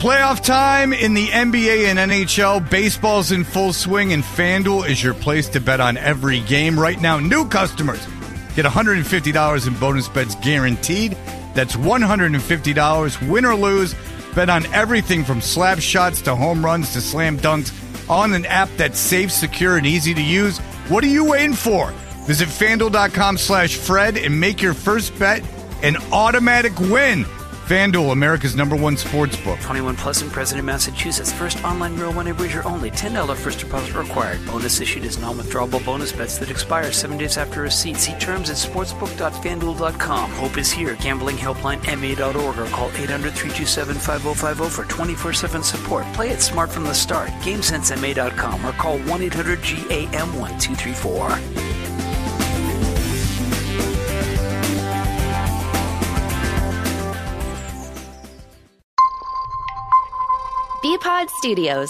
Playoff time in the NBA and NHL. Baseball's in full swing, and FanDuel is your place to bet on every game. Right now, new customers get $150 in bonus bets guaranteed. That's $150, win or lose. Bet on everything from slap shots to home runs to slam dunks on an app that's safe, secure, and easy to use. What are you waiting for? Visit FanDuel.com/Fred and make your first bet an automatic win. FanDuel, America's #1 sportsbook. 21 plus and present in Massachusetts. First online real money wager only. $10 first deposit required. Bonus issued as non-withdrawable bonus bets that expire 7 days after receipt. See terms at sportsbook.fanduel.com. Hope is here. Gambling helpline MA.org or call 800-327-5050 for 24/7 support. Play it smart from the start. GameSenseMA.com or call 1-800-GAM-1234. Bpod Studios.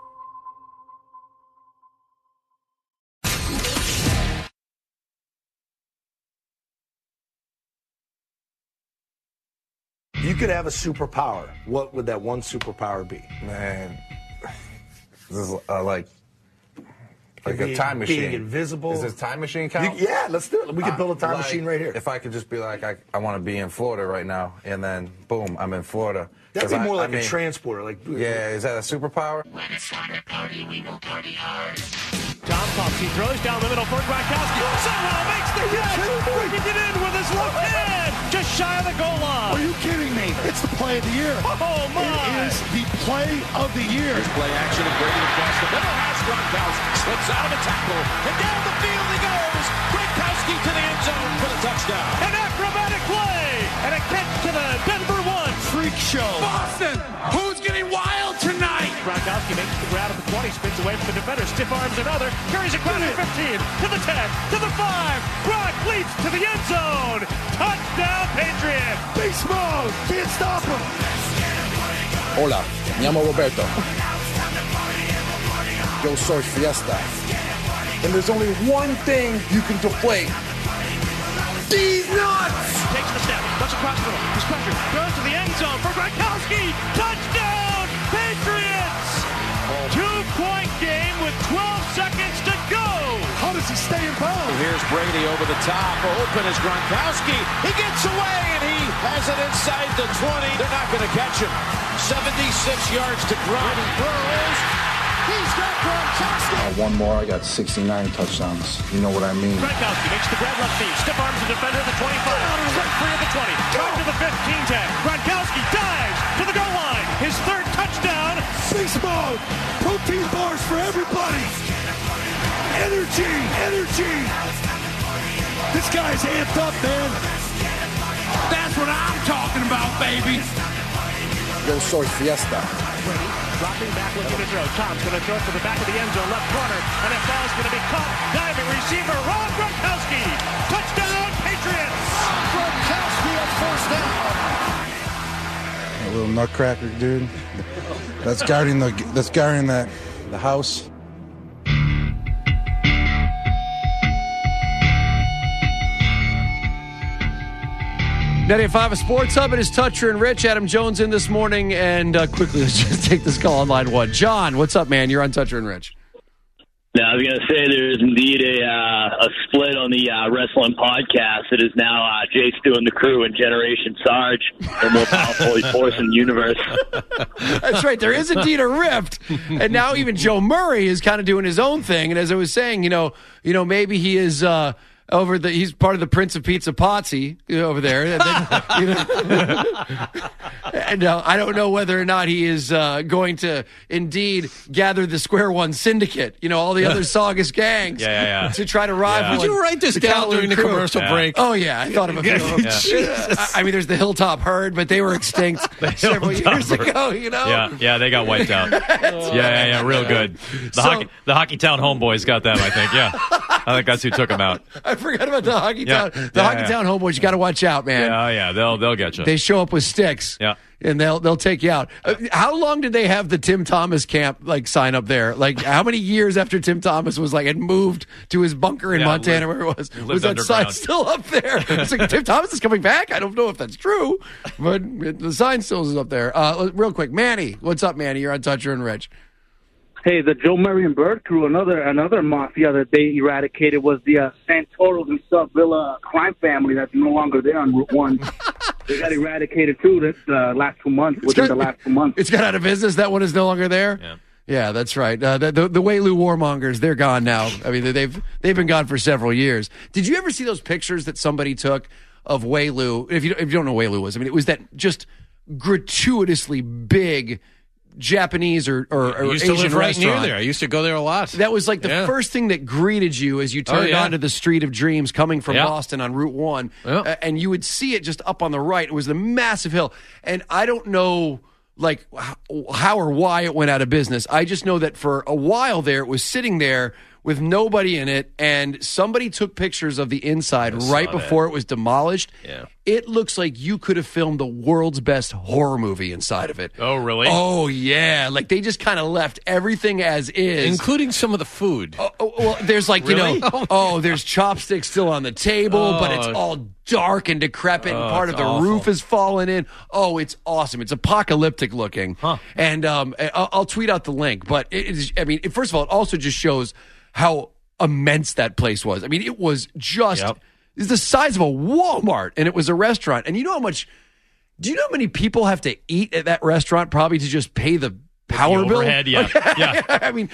You could have a superpower. What would that one superpower be? Man, this is like a time machine. Being invisible. Is this time machine count? Yeah, let's do it. We could build a time machine right here. If I could just be like, I want to be in Florida right now, and then boom, I'm in Florida. That'd be more like a transporter. Yeah, is that a superpower? When it's time to party, we will party hard. Tom pumps, he throws down the middle for Gronkowski. Somehow makes the catch, bringing it in with his left hand, just shy of the goal line. Are you kidding me? It's the play of the year. Oh, my. It is the play of the year. Here's play action and Brady across the middle has Gronkowski. Slips out of the tackle, and down the field he goes. Gronkowski to the end zone for the touchdown. An acrobatic play, and a catch to the Denver 1. Freak show. Boston, who's getting wild tonight? Gronkowski makes the grab at the 20, spins away from the defender, stiff arms another, carries across the 15, to the 10, to the 5. Gronk leaps to the end zone. Touchdown, Patriots. Beast mode. Can't stop him. Hola, me llamo Roberto. Yo soy Fiesta. And there's only one thing you can deflate. These nuts! Takes the step, looks across the middle, he's pressured, goes to the end zone for Gronkowski. Touchdown, Patriots! 2-point game with 12 seconds to go. How does he stay in bounds? Here's Brady over the top. Open is Gronkowski. He gets away and he has it inside the 20. They're not going to catch him. 76 yards to Gronk. He throws. He's got Gronkowski. One more, I got 69 touchdowns. You know what I mean. Gronkowski makes the grab left feet. Stiff arms the defender at the 25. Set free at the 20. Drive to the 15 tag. Gronkowski dives to the goal line. His third touchdown. Beast mode. Protein bars for everybody. Energy. This guy's amped up, man. That's what I'm talking about, baby. Yo soy Fiesta. Brady dropping back, looking to throw. Tom's going to throw it to the back of the end zone, left corner, and that ball's going to be caught. Diving receiver, Rob Gronkowski. Touchdown, Patriots. Gronkowski at first down. A little nutcracker, dude. That's guarding the house. .95 Sports Hub. It is Toucher and Rich. Adam Jones in this morning. And quickly, let's just take this call on line one. John, what's up, man? You're on Toucher and Rich. Now, I was going to say there's indeed a split on the wrestling podcast. It is now Jay Stu and the crew and Generation Sarge, the more powerful force in the universe. That's right. There is indeed a rift. And now even Joe Murray is kind of doing his own thing. And as I was saying, maybe he is he's part of the Prince of Pizza Potsy over there. And then, and I don't know whether or not he is going to indeed gather the Square One Syndicate, all the other Saugus gangs to try to rival. Did you write this down during the commercial break? Oh, yeah. I thought of a few. I mean, there's the Hilltop Herd, but they were extinct several years ago, Yeah, they got wiped out. Yeah, real good. The Hockey Town Homeboys got them, I think, yeah. I think that's who took him out. I forgot about the Hockey Town. Hockey Town homeboys, you got to watch out, man. Yeah, they'll get you. They show up with sticks. Yeah. And they'll take you out. How long did they have the Tim Thomas camp sign up there? Like how many years after Tim Thomas was had moved to his bunker in Montana where it was that sign still up there? It's like Tim Thomas is coming back. I don't know if that's true, but the sign still is up there. Real quick, Manny, what's up, Manny? You're on Toucher and Rich. Hey, the Joe Murray and Bird crew, another mafia that they eradicated was the Santoros and Stuff Villa crime family that's no longer there on Route 1. They got eradicated, too, the last 2 months, within the last 2 months. It's got out of business? That one is no longer there? Yeah. Yeah, that's right. The Waylu warmongers, they're gone now. I mean, they've been gone for several years. Did you ever see those pictures that somebody took of Waylu? If you don't know what Waylu was, I mean, it was that just gratuitously big Japanese or I used Asian to live right restaurant. near there. I used to go there a lot. That was like the first thing that greeted you as you turned onto the Street of Dreams coming from Boston on Route 1. And you would see it just up on the right. It was the massive hill. And I don't know how or why it went out of business. I just know that for a while there, it was sitting there with nobody in it, and somebody took pictures of the inside right before it was demolished. Yeah. It looks like you could have filmed the world's best horror movie inside of it. Oh, really? Oh, yeah. Like, they just kind of left everything as is. Including some of the food. Well, there's there's chopsticks still on the table, but it's all dark and decrepit, and part of the roof is falling in. Oh, it's awesome. It's apocalyptic looking. Huh. And I'll tweet out the link. But, first of all, it also just shows how immense that place was. I mean, it was just it's the size of a Walmart, and it was a restaurant. And do you know how many people have to eat at that restaurant probably to just pay the power bill? Overhead, yeah. I mean,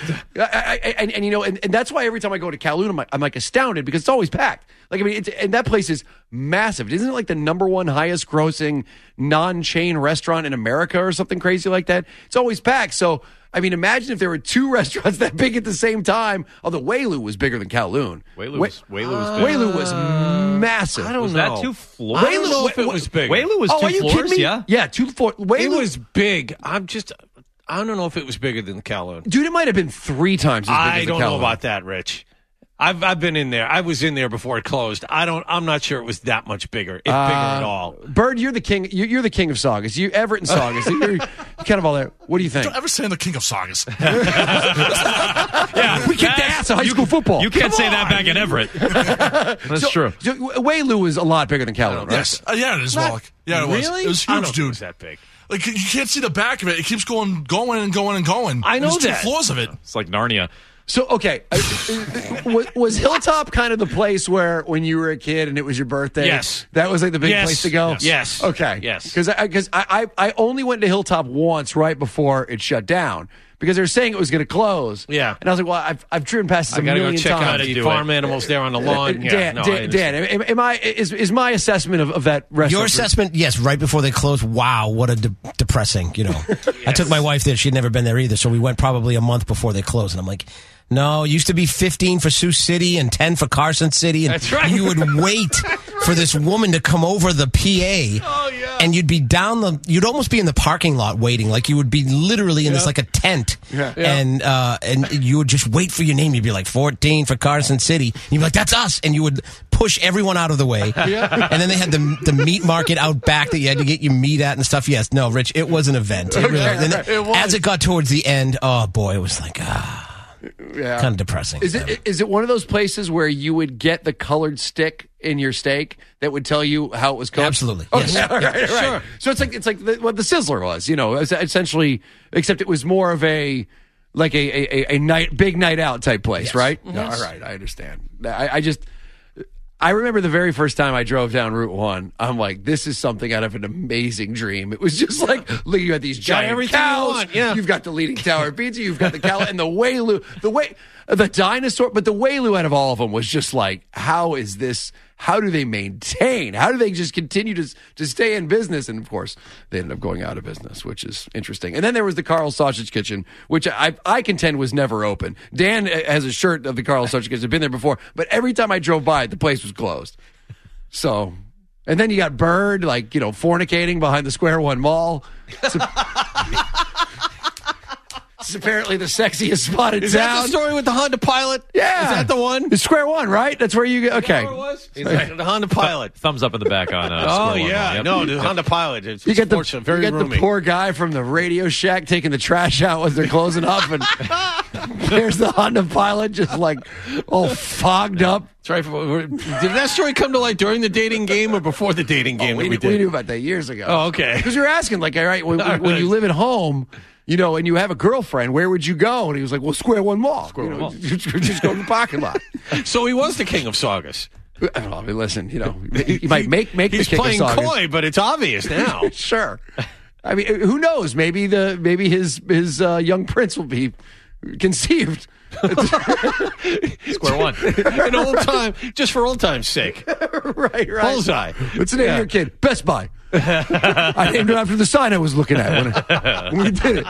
and that's why every time I go to Kowloon, I'm astounded because it's always packed. Like, I mean, and that place is massive. Isn't it like the number one highest grossing non-chain restaurant in America or something crazy like that? It's always packed. So, I mean, imagine if there were two restaurants that big at the same time. Although Waylu was bigger than Kowloon. Waylu was big. Waylu was massive. I don't was know. That 2 floors? I don't know if it was big. Waylu was 2 are you floors, kidding me? yeah? Yeah, 2 floors. It was big. I don't know if it was bigger than Kowloon. Dude, it might have been 3 times as big as the I don't know Kowloon. about that, Rich. I've been in there. I was in there before it closed. I'm not sure it was that much bigger. If bigger at all. Bird, you're the king. You're the king of Saugus. You Everett and Saugus. You're kind of all there. What do you think? Don't ever say I'm the king of Saugus. Yeah, we kicked ass at high school football. You can't say that back in Everett. That's true. So Waylu is a lot bigger than Kowloon, right? Yes. Yeah, it is. Yeah, it was. Really? It was I don't huge, think it dude. was that big. Like, you can't see the back of it. It keeps going and going and going. I know There's that. 2 floors of it. It's like Narnia. So, okay, was Hilltop kind of the place where when you were a kid and it was your birthday? Yes. That was like the big place to go? Yes. Okay. Yes. Because I only went to Hilltop once right before it shut down because they were saying it was going to close. Yeah. And I was like, well, I've driven past this I a got to million go check times. out the farm animals there on the lawn. Dan, is my assessment of that restaurant? Your assessment, yes, right before they closed. Wow, what a depressing, Yes. I took my wife there. She'd never been there either, so we went probably a month before they closed, and I'm like, no, it used to be 15 for Sioux City and 10 for Carson City. And that's right. You would wait for this woman to come over the PA. Oh, yeah. And you'd be you'd almost be in the parking lot waiting. Like you would be literally in this like a tent. Yeah. And you would just wait for your name. You'd be like 14 for Carson City. And you'd be like, that's us. And you would push everyone out of the way. Yeah. And then they had the meat market out back that you had to get your meat at and stuff. Yes. No, Rich, it was an event. It really, as it got towards the end, oh boy, it was like, yeah. kind of depressing. Is it one of those places where you would get the colored stick in your steak that would tell you how it was cooked? Absolutely. Okay. Yes. All right. Sure. So it's like what the Sizzler was, essentially, except it was more of a big night out type place, yes. right? Yes. No, all right, I understand. I remember the very first time I drove down Route 1, I'm like, this is something out of an amazing dream. It was just like, look, you had these giant cows. You've got the Leaning Tower Pizza. You've got the cow and the Waylu. The dinosaur. But the Waylu out of all of them was just like, how do they maintain? How do they just continue to stay in business? And, of course, they ended up going out of business, which is interesting. And then there was the Carl's Sausage Kitchen, which I contend was never open. Dan has a shirt of the Carl's Sausage Kitchen. I've been there before. But every time I drove by, the place was closed. So, and then you got Bird, fornicating behind the Square One Mall. It's apparently the sexiest spot in Is town. that the story with the Honda Pilot? Yeah. Is that the one? It's Square One, right? That's where you go. Okay. The Honda Pilot. Thumbs up in the back on. Oh Square One. yeah, Yep. no, the Honda Pilot. It's You get the very you get roomy. the poor guy from the Radio Shack taking the trash out as they're closing up, and there's the Honda Pilot just like all fogged up. That's right. Did that story come to light during the dating game or before the dating game? We knew about that years ago. Oh, okay. Because you were asking, like, all right, when you live at home, you know, and you have a girlfriend, where would you go? And he was like, well, Square One Mall. Square One Mall. Just go to the parking lot. So he was the king of Saugus. I mean, listen, you know, you might make the He's king of playing Saugus. coy, but it's obvious now. Sure. I mean, who knows? Maybe his young prince will be conceived. Square One. An old time, just for old time's sake. right. Bullseye. What's the name of your kid? Best Buy. I named it after the sign I was looking at when we did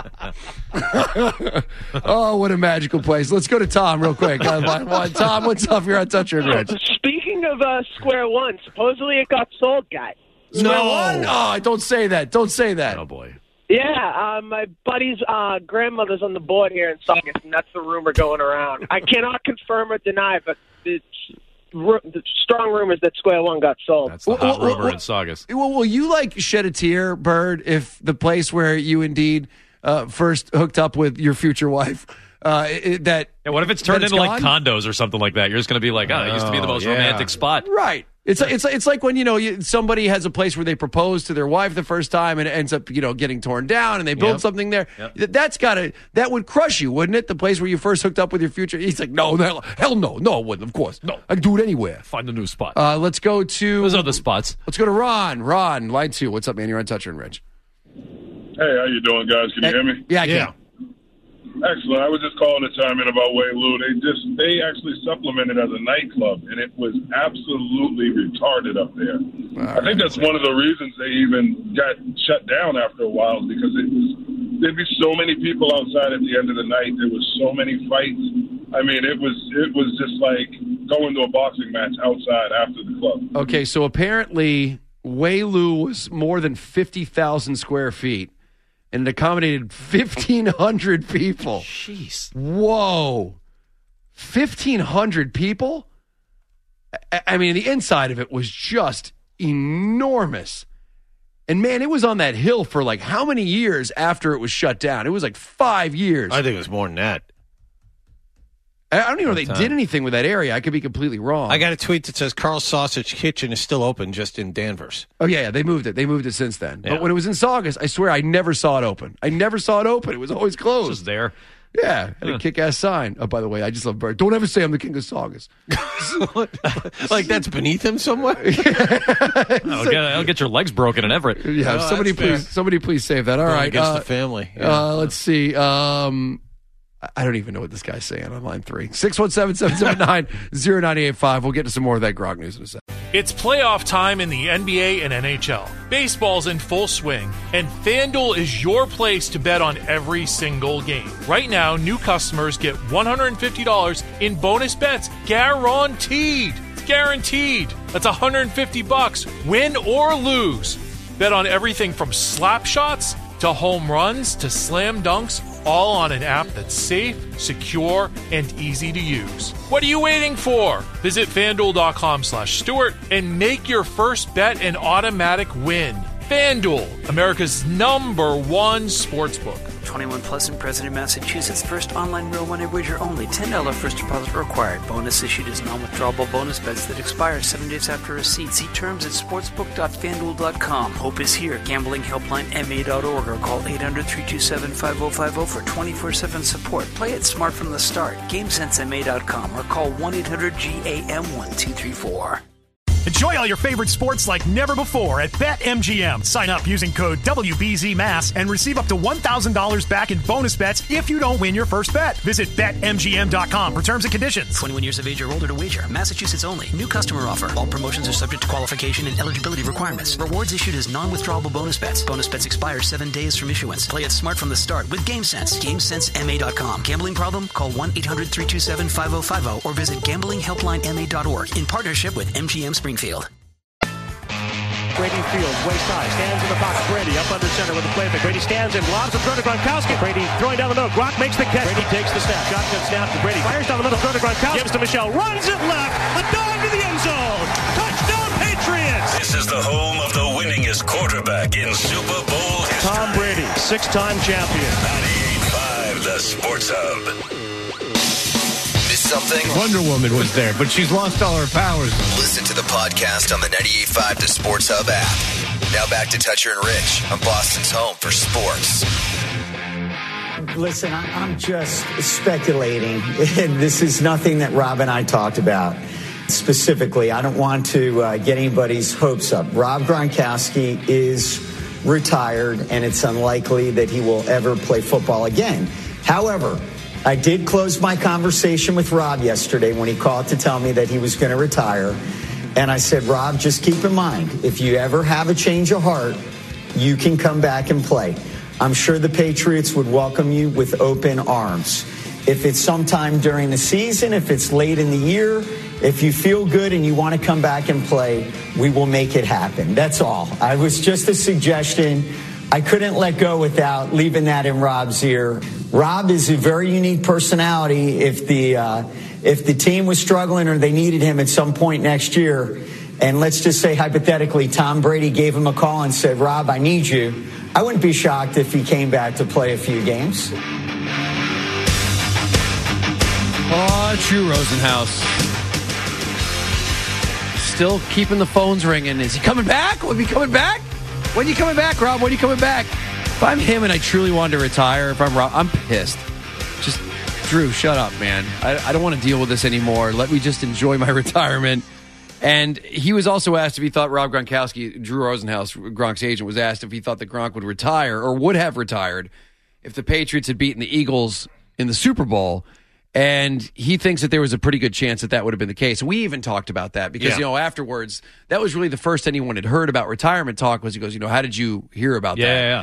it. Oh, what a magical place. Let's go to Tom real quick. Tom, what's up? You're on Toucher and Rich. Speaking of Square One, supposedly it got sold, guys. Square One? Oh, don't say that. Don't say that. Oh, boy. Yeah, my buddy's grandmother's on the board here in Saugus, and that's the rumor going around. I cannot confirm or deny, but it's the strong rumors that Square One got sold. That's the hot rumor in Saugus. Well, will you shed a tear, Bird, if the place where you indeed first hooked up with your future wife what if it's turned into like gone? condos or something like that? You're just going to be like, it used to be the most romantic spot. Right. It's like when somebody has a place where they propose to their wife the first time and it ends up getting torn down and they build something there. Yep. That would crush you, wouldn't it? The place where you first hooked up with your future. He's like, no, hell no, it wouldn't. Of course, no, I can do it anywhere. Find a new spot. Let's go to those other spots. Let's go to Ron. Ron, line 2. What's up, man? You're on Toucher and Rich. Hey, how you doing, guys? Can you hear me? Yeah, I can. Excellent. I was just calling to chime in about Wei-Lu. They actually supplemented as a nightclub, and it was absolutely retarded up there. I think that's one of the reasons they even got shut down after a while, because there'd be so many people outside at the end of the night. There was so many fights. I mean, it was just like going to a boxing match outside after the club. Okay, so apparently Wei-Lu was more than 50,000 square feet. And it accommodated 1,500 people. Jeez. Whoa. 1,500 people? I mean, the inside of it was just enormous. And, man, it was on that hill for, like, how many years after it was shut down? It was, like, 5 years. I think it was more than that. I don't even know if they did anything with that area. I could be completely wrong. I got a tweet that says Carl's Sausage Kitchen is still open just in Danvers. Oh, yeah, they moved it. They moved it since then. Yeah. But when it was in Saugus, I swear I never saw it open. It was always closed. Just there. Yeah, had a kick-ass sign. Oh, by the way, I just love Bird. Don't ever say I'm the king of Saugus. Like that's beneath him somewhere? I'll get your legs broken in Everett. Yeah, somebody please save that. All right. Against the family. Yeah. Let's see. I don't even know what this guy's saying on line 3. 617-779-0985. We'll get to some more of that grog news in a second. It's playoff time in the NBA and NHL. Baseball's in full swing, and FanDuel is your place to bet on every single game. Right now, new customers get $150 in bonus bets guaranteed. It's guaranteed. That's $150, win or lose. Bet on everything from slap shots to home runs to slam dunks, all on an app that's safe, secure, and easy to use. What are you waiting for? Visit FanDuel.com/Stewart and make your first bet an automatic win. FanDuel, America's #1 sportsbook. 21 plus and present in Massachusetts. First online real money wager only. $10 first deposit required. Bonus issued is non-withdrawable bonus bets that expire 7 days after receipt. See terms at sportsbook.fanduel.com. Hope is here. Gambling helpline MA.org or call 800-327-5050 for 24/7 support. Play it smart from the start. GameSenseMA.com or call 1-800-GAM-1234. Enjoy all your favorite sports like never before at BetMGM. Sign up using code WBZMass and receive up to $1,000 back in bonus bets if you don't win your first bet. Visit BetMGM.com for terms and conditions. 21 years of age or older to wager. Massachusetts only. New customer offer. All promotions are subject to qualification and eligibility requirements. Rewards issued as non-withdrawable bonus bets. Bonus bets expire 7 days from issuance. Play it smart from the start with GameSense. GameSenseMA.com. Gambling problem? Call 1-800-327-5050 or visit gamblinghelplinema.org in partnership with MGM Springfield. Brady fields, waist high, stands in the pocket. Brady up under center with the play fake. Brady stands and lobs the throw to Gronkowski. Brady throwing down the middle. Gronk makes the catch. Brady takes the snap. Shotgun snap to Brady. Fires down the middle. Throw to Gronkowski. Gives to Michelle. Runs it left. A dog to the end zone. Touchdown Patriots. This is the home of the winningest quarterback in Super Bowl history. Tom Brady, 6-time champion. 98.5, the Sports Hub. Something? Wonder Woman was there, but she's lost all her powers. Listen to the podcast on the 98.5 The Sports Hub app. Now back to Toucher and Rich on Boston's home for sports. Listen, I'm just speculating. This is nothing that Rob and I talked about specifically. I don't want to get anybody's hopes up. Rob Gronkowski is retired, and it's unlikely that he will ever play football again. However, I did close my conversation with Rob yesterday when he called to tell me that he was going to retire. And I said, Rob, just keep in mind, if you ever have a change of heart, you can come back and play. I'm sure the Patriots would welcome you with open arms. If it's sometime during the season, if it's late in the year, if you feel good and you want to come back and play, we will make it happen. That's all. I was just a suggestion. I couldn't let go without leaving that in Rob's ear. Rob is a very unique personality. If the team was struggling or they needed him at some point next year, and let's just say hypothetically Tom Brady gave him a call and said, Rob, I need you, I wouldn't be shocked if he came back to play a few games. Oh, Drew Rosenhaus. Still keeping the phones ringing. Is he coming back? Will he be coming back? When are you coming back, Rob? When are you coming back? If I'm him and I truly wanted to retire, if I'm Rob, I'm pissed. Just, Drew, shut up, man. I don't want to deal with this anymore. Let me just enjoy my retirement. And he was also asked if he thought Rob Gronkowski, Drew Rosenhaus, Gronk's agent, was asked if he thought that Gronk would retire or would have retired if the Patriots had beaten the Eagles in the Super Bowl. And he thinks that there was a pretty good chance that that would have been the case. We even talked about that because, afterwards, that was really the first anyone had heard about retirement talk was he goes, how did you hear about that?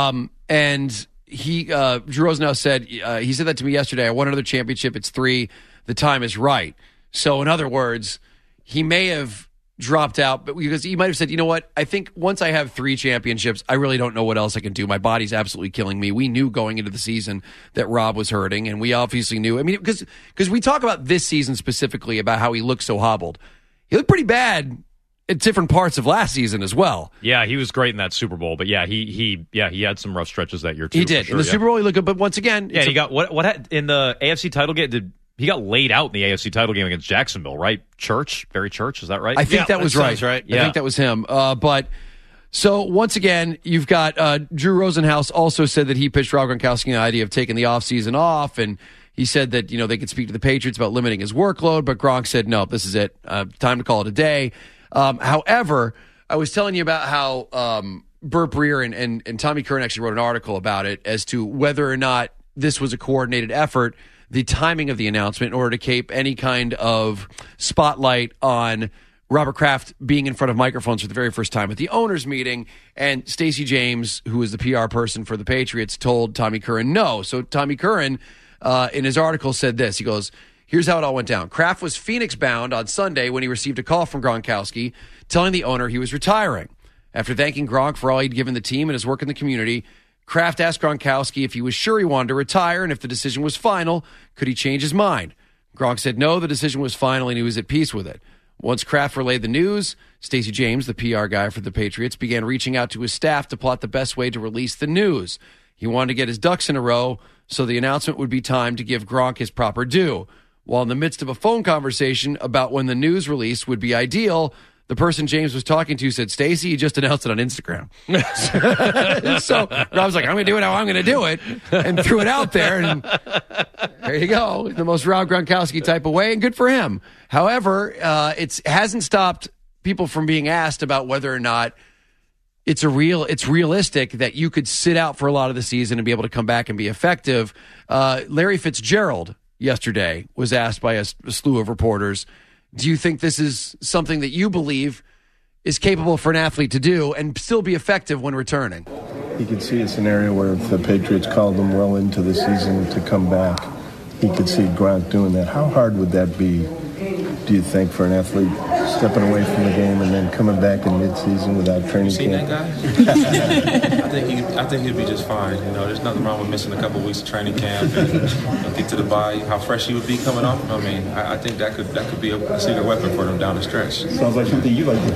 And he, Drew Rosenhaus said, he said that to me yesterday. I won another championship. It's 3. The time is right. So in other words, he may have dropped out, but because he might have said, you know what? I think once I have 3 championships, I really don't know what else I can do. My body's absolutely killing me. We knew going into the season that Rob was hurting, and we obviously knew. I mean, because we talk about this season specifically about how he looked so hobbled. He looked pretty bad at different parts of last season as well. Yeah, he was great in that Super Bowl, but he had some rough stretches that year too. He did. In the Super Bowl, he looked good, but once again, he got what in the AFC title game he got laid out in the AFC title game against Jacksonville, right? Barry Church, is that right? I think that was right. Yeah. I think that was him. But so once again, you've got Drew Rosenhaus also said that he pitched Rob Gronkowski the idea of taking the offseason off, and he said that they could speak to the Patriots about limiting his workload, but Gronk said, no, this is it. Time to call it a day. However, I was telling you about how Burt Breer and Tommy Curran actually wrote an article about it as to whether or not this was a coordinated effort, the timing of the announcement, in order to keep any kind of spotlight on Robert Kraft being in front of microphones for the very first time at the owners' meeting. And Stacey James, who is the PR person for the Patriots, told Tommy Curran no. So Tommy Curran, in his article, said this. He goes, here's how it all went down. Kraft was Phoenix-bound on Sunday when he received a call from Gronkowski telling the owner he was retiring. After thanking Gronk for all he'd given the team and his work in the community, Kraft asked Gronkowski if he was sure he wanted to retire and if the decision was final, could he change his mind? Gronk said no, the decision was final and he was at peace with it. Once Kraft relayed the news, Stacey James, the PR guy for the Patriots, began reaching out to his staff to plot the best way to release the news. He wanted to get his ducks in a row so the announcement would be timed to give Gronk his proper due. While in the midst of a phone conversation about when the news release would be ideal, the person James was talking to said, Stacey, you just announced it on Instagram. So Rob's like, I'm going to do it how I'm going to do it, and threw it out there. And there you go. The most Rob Gronkowski type of way, and good for him. However, it hasn't stopped people from being asked about whether or not it's realistic that you could sit out for a lot of the season and be able to come back and be effective. Larry Fitzgerald yesterday was asked by a slew of reporters, do you think this is something that you believe is capable for an athlete to do and still be effective when returning? You could see a scenario where if the Patriots called him well into the season to come back, he could see Gronk doing that. How hard would that be do you think, for an athlete stepping away from the game and then coming back in midseason without training camp? That guy? I think he'd be just fine. You know, there's nothing wrong with missing a couple weeks of training camp and get to the bye. How fresh he would be coming off. I mean, I think that could be a secret weapon for them down the stretch. Sounds like something you like to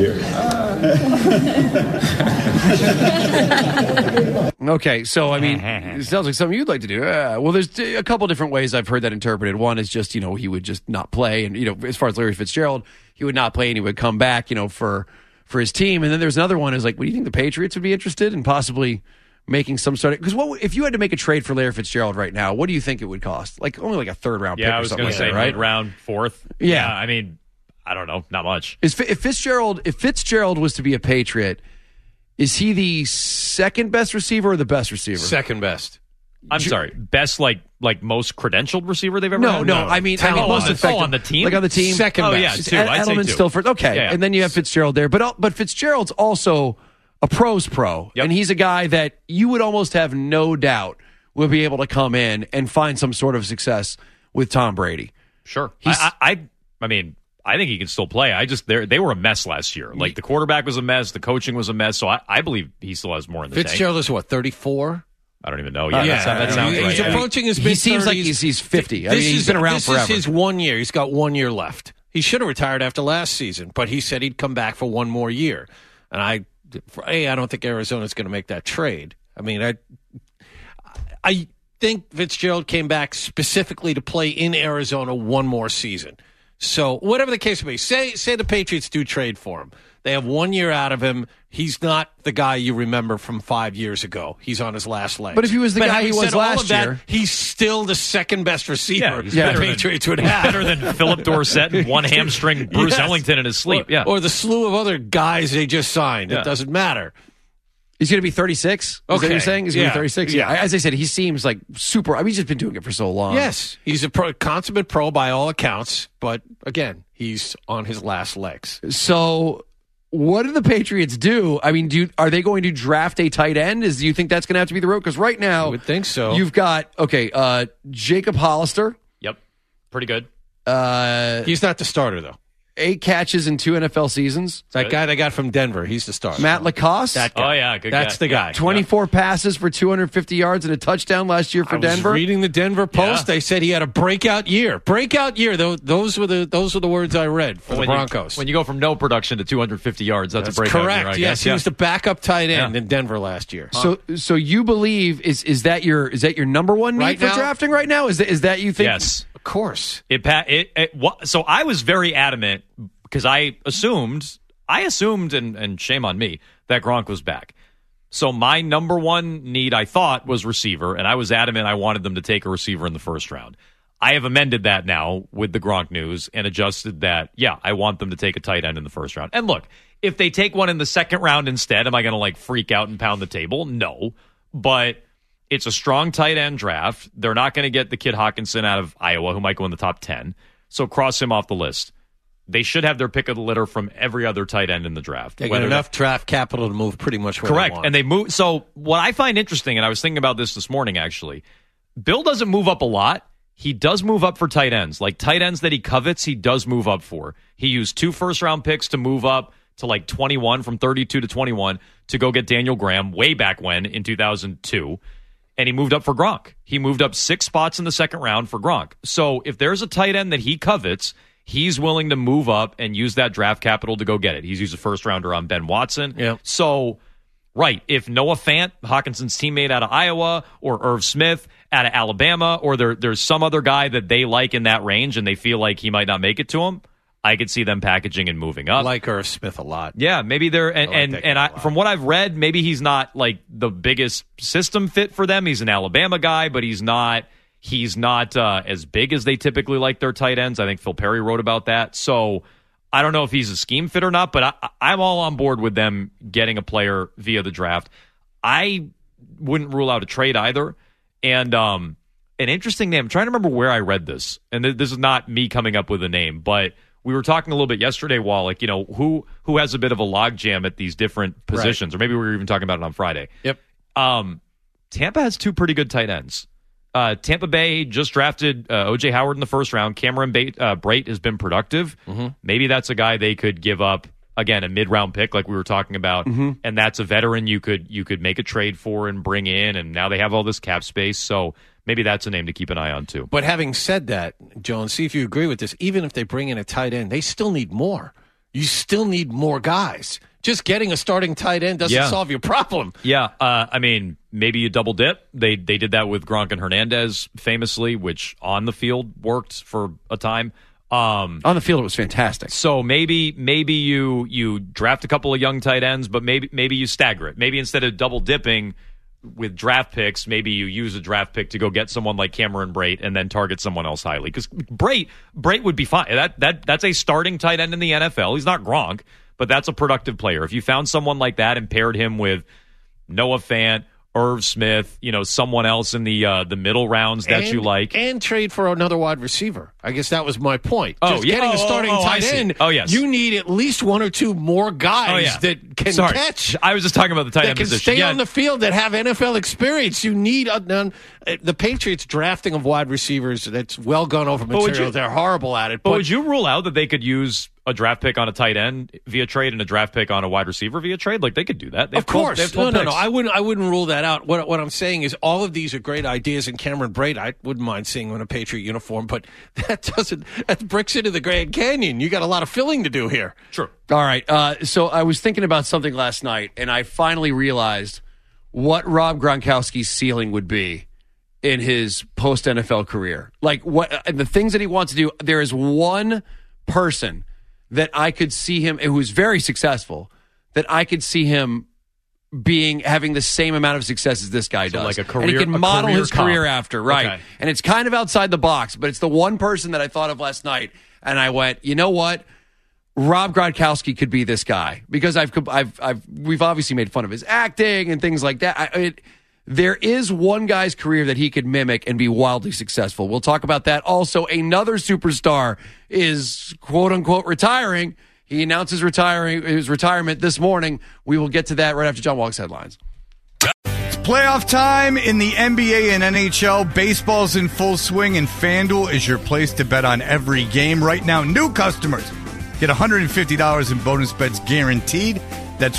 hear. Okay, so, I mean, it sounds like something you'd like to do. Well, there's a couple different ways I've heard that interpreted. One is just, you know, he would just not play. And, you know, as far as Larry Fitzgerald, he would not play and he would come back, you know, for his team. And then there's another one is like, what do you think the Patriots would be interested in possibly making some sort of, because if you had to make a trade for Larry Fitzgerald right now, what do you think it would cost? Like only like a third round pick or something like that, right? Yeah, I was going to say mid-round, fourth. Yeah. I mean, I don't know, not much. If Fitzgerald was to be a Patriot, is he the second best receiver or the best receiver? Second best. I'm sorry, best like most credentialed receiver they've ever had? No, I mean most effective. On the team? Like on the team? Second best. Yeah, two. I'd say Edelman's two. still first. Okay, Yeah. and then you have Fitzgerald there. But Fitzgerald's also a pro's pro. Yep. And he's a guy that you would almost have no doubt will be able to come in and find some sort of success with Tom Brady. Sure. I mean, I think he can still play. They were a mess last year. Like the quarterback was a mess, the coaching was a mess. So I believe he still has more in the tank. Fitzgerald is what, 34? I don't even know. Yeah, that sounds right. He's approaching his mid-30s. He seems like he's 50. I mean, he's been around forever. This is his 1 year. He's got 1 year left. He should have retired after last season, but he said he'd come back for one more year. And I don't think Arizona's going to make that trade. I mean, I think Fitzgerald came back specifically to play in Arizona one more season. So whatever the case may be, say the Patriots do trade for him. They have 1 year out of him. He's not the guy you remember from 5 years ago. He's on his last legs. But if he was the guy he was last year, he's still the second best receiver the better Patriots would have. Better than Philip Dorsett and one hamstring Bruce Ellington in his sleep. Or the slew of other guys they just signed. It doesn't matter. He's going to be 36? Is that what you're saying? He's going to be 36? Yeah. As I said, he seems like super. I mean, he's just been doing it for so long. Yes. He's a consummate pro by all accounts. But, again, he's on his last legs. So what do the Patriots do? I mean, are they going to draft a tight end? Do you think that's going to have to be the road? Because right now, I would think so. You've got, Jacob Hollister. Yep. Pretty good. He's not the starter, though. 8 catches in 2 NFL seasons. That guy they got from Denver, he's the starter. Matt Lacoste. That guy. Oh, yeah, good That's guy. the guy. 24 passes for 250 yards and a touchdown last year for Denver. I was reading the Denver Post. Yeah. They said he had a breakout year. Breakout year. Those were the words I read for the Broncos. When you go from no production to 250 yards, that's a breakout correct. year, I Yes, guess. he was the backup tight end in Denver last year. So you believe is that your number one need Right for now? drafting right now? Is that you think? Yes. Of course. So I was very adamant because I assumed, and shame on me, that Gronk was back. So my number one need, I thought, was receiver, and I was adamant I wanted them to take a receiver in the first round. I have amended that now with the Gronk news and adjusted that, I want them to take a tight end in the first round. And look, if they take one in the second round instead, am I going to freak out and pound the table? No. But it's a strong tight end draft. They're not going to get the kid Hawkinson out of Iowa, who might go in the top 10. So cross him off the list. They should have their pick of the litter from every other tight end in the draft. They got enough draft capital to move pretty much where correct. they want. And they move. So what I find interesting, and I was thinking about this morning actually, Bill doesn't move up a lot. He does move up for tight ends. Like tight ends that he covets, he does move up for. He used 2 first-round picks to move up to 21, from 32 to 21, to go get Daniel Graham way back when in 2002. And he moved up for Gronk. He moved up 6 spots in the second round for Gronk. So if there's a tight end that he covets, he's willing to move up and use that draft capital to go get it. He's used a first-rounder on Ben Watson. Yep. So, right, if Noah Fant, Hawkinson's teammate out of Iowa, or Irv Smith out of Alabama, or there's some other guy that they like in that range and they feel like he might not make it to him, I could see them packaging and moving up. I like Irv Smith a lot. Yeah, maybe they're from what I've read, maybe he's not the biggest system fit for them. He's an Alabama guy, but he's not as big as they typically like their tight ends. I think Phil Perry wrote about that. So I don't know if he's a scheme fit or not, but I'm all on board with them getting a player via the draft. I wouldn't rule out a trade either. And an interesting name, I'm trying to remember where I read this, and this is not me coming up with a name, but we were talking a little bit yesterday, Wall, who has a bit of a logjam at these different positions, right. Or maybe we were even talking about it on Friday. Yep. Tampa has 2 pretty good tight ends. Tampa Bay just drafted O.J. Howard in the first round. Cameron Brate has been productive. Maybe that's a guy they could give up, again, a mid-round pick like we were talking about, and that's a veteran you could make a trade for and bring in, and now they have all this cap space, so maybe that's a name to keep an eye on, too. But having said that, Jones, see if you agree with this, even if they bring in a tight end, they still need more. You still need more guys. Just getting a starting tight end doesn't solve your problem. Yeah, I mean, maybe you double dip. They did that with Gronk and Hernandez famously, which on the field worked for a time. On the field, it was fantastic. So maybe you draft a couple of young tight ends, but maybe you stagger it. Maybe instead of double dipping with draft picks, maybe you use a draft pick to go get someone like Cameron Brate and then target someone else highly. Because Brate would be fine. That's a starting tight end in the NFL. He's not Gronk, but that's a productive player. If you found someone like that and paired him with Noah Fant, Irv Smith, someone else in the middle rounds that you like. And trade for another wide receiver. I guess that was my point. Getting a starting tight end, you need at least one or two more guys that can catch. I was just talking about the tight end position. That can stay on the field, that have NFL experience. You need the Patriots drafting of wide receivers that's well gone over material. They're horrible at it. But would you rule out that they could use a draft pick on a tight end via trade and a draft pick on a wide receiver via trade? Like, they could do that. Of course. No. I wouldn't rule that out. What I'm saying is all of these are great ideas, and Cameron Brate, I wouldn't mind seeing him in a Patriot uniform, but that bricks into the Grand Canyon. You got a lot of filling to do here. Sure. All right. So I was thinking about something last night, and I finally realized what Rob Gronkowski's ceiling would be in his post-NFL career. Like, what the things that he wants to do. There is one person that I could see him, who's very successful, that I could see him having the same amount of success as this guy does. Like a career, and he can model his career comp. after, right? Okay. And it's kind of outside the box, but it's the one person that I thought of last night, and I went, you know what? Rob Gronkowski could be this guy, because we've obviously made fun of his acting and things like that. There is one guy's career that he could mimic and be wildly successful. We'll talk about that. Also, another superstar is quote-unquote retiring. He announced his retirement this morning. We will get to that right after John Walk's headlines. It's playoff time in the NBA and NHL. Baseball's in full swing, and FanDuel is your place to bet on every game. Right now, new customers get $150 in bonus bets guaranteed. That's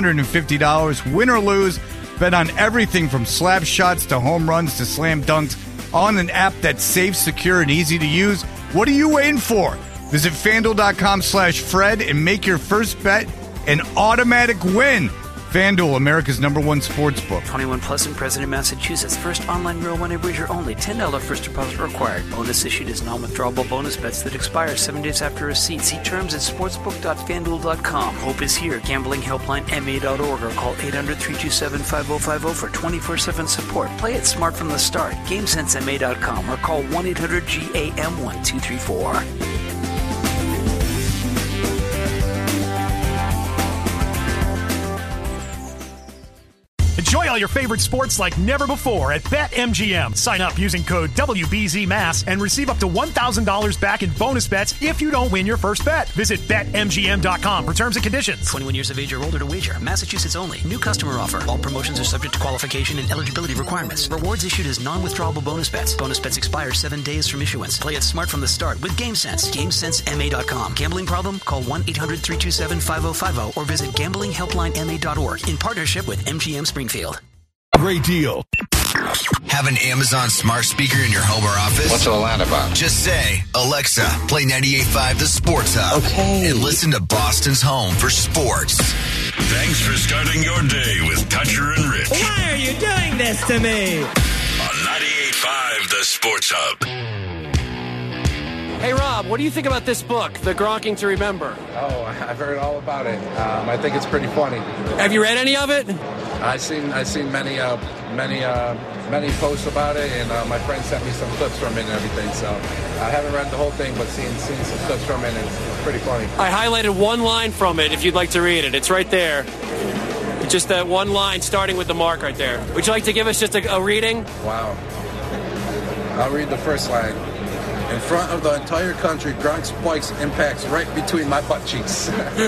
$150, win or lose. Bet on everything from slap shots to home runs to slam dunks on an app that's safe, secure, and easy to use. What are you waiting for? Visit FanDuel.com/Fred and make your first bet an automatic win. FanDuel, America's #1 sportsbook. 21 plus and present in Massachusetts. First online real money wager only. $10 first deposit required. Bonus issued is non-withdrawable bonus bets that expire 7 days after receipt. See terms at sportsbook.fanduel.com. Hope is here. GamblingHelplineMA.org or call 800-327-5050 for 24/7 support. Play it smart from the start. GameSenseMA.com or call 1-800-GAM-1234. Enjoy all your favorite sports like never before at BetMGM. Sign up using code WBZMass and receive up to $1,000 back in bonus bets if you don't win your first bet. Visit BetMGM.com for terms and conditions. 21 years of age or older to wager. Massachusetts only. New customer offer. All promotions are subject to qualification and eligibility requirements. Rewards issued as non-withdrawable bonus bets. Bonus bets expire 7 days from issuance. Play it smart from the start with GameSense. GameSenseMA.com. Gambling problem? Call 1-800-327-5050 or visit GamblingHelplineMA.org in partnership with MGM Springfield. Great deal. Have an Amazon smart speaker in your home or office? What's all that about? Just say, Alexa, play 98.5 The Sports Hub. Okay. And listen to Boston's home for sports. Thanks for starting your day with Toucher and Rich. Why are you doing this to me? On 98.5 The Sports Hub. Hey, Rob, what do you think about this book, The Gronking to Remember? Oh, I've heard all about it. I think it's pretty funny. Have you read any of it? I've seen many posts about it, and my friend sent me some clips from it and everything. So I haven't read the whole thing, but seen some clips from it, and it's pretty funny. I highlighted one line from it if you'd like to read it. It's right there. Just that one line starting with the mark right there. Would you like to give us just a reading? Wow. I'll read the first line. In front of the entire country, Gronk spikes impacts right between my butt cheeks.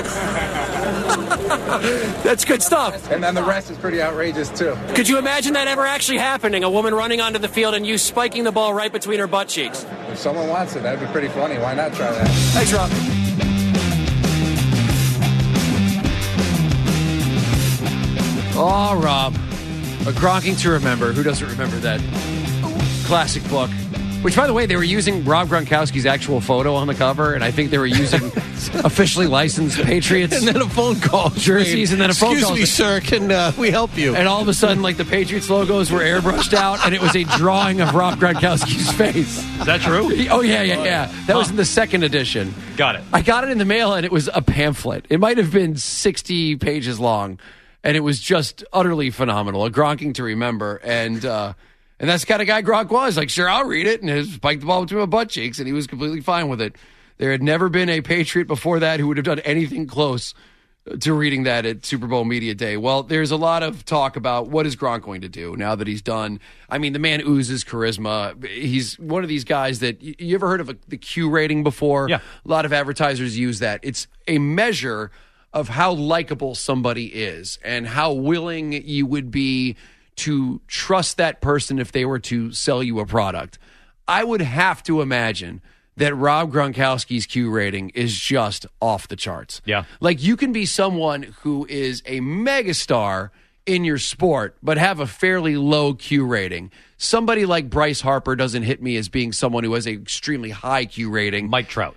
That's good stuff. And then the rest is pretty outrageous, too. Could you imagine that ever actually happening? A woman running onto the field and you spiking the ball right between her butt cheeks? If someone wants it, that'd be pretty funny. Why not try that? Thanks, Rob. Oh, Rob. A Gronking to Remember. Who doesn't remember that classic book? Which, by the way, they were using Rob Gronkowski's actual photo on the cover, and I think they were using officially licensed Patriots. And then a phone call. Jerseys, and then a phone call. Excuse me, sir, can we help you? And all of a sudden, like, the Patriots logos were airbrushed out, and it was a drawing of Rob Gronkowski's face. Is that true? Oh, yeah. That was in the second edition. Got it. I got it in the mail, and it was a pamphlet. It might have been 60 pages long, and it was just utterly phenomenal. A Gronking to Remember, and that's the kind of guy Gronk was. Like, sure, I'll read it, and he spiked the ball between my butt cheeks, and he was completely fine with it. There had never been a Patriot before that who would have done anything close to reading that at Super Bowl Media Day. Well, there's a lot of talk about what is Gronk going to do now that he's done. I mean, the man oozes charisma. He's one of these guys that, you ever heard of the Q rating before? Yeah. A lot of advertisers use that. It's a measure of how likable somebody is and how willing you would be to trust that person if they were to sell you a product. I would have to imagine that Rob Gronkowski's Q rating is just off the charts. Yeah. Like, you can be someone who is a megastar in your sport, but have a fairly low Q rating. Somebody like Bryce Harper doesn't hit me as being someone who has an extremely high Q rating. Mike Trout.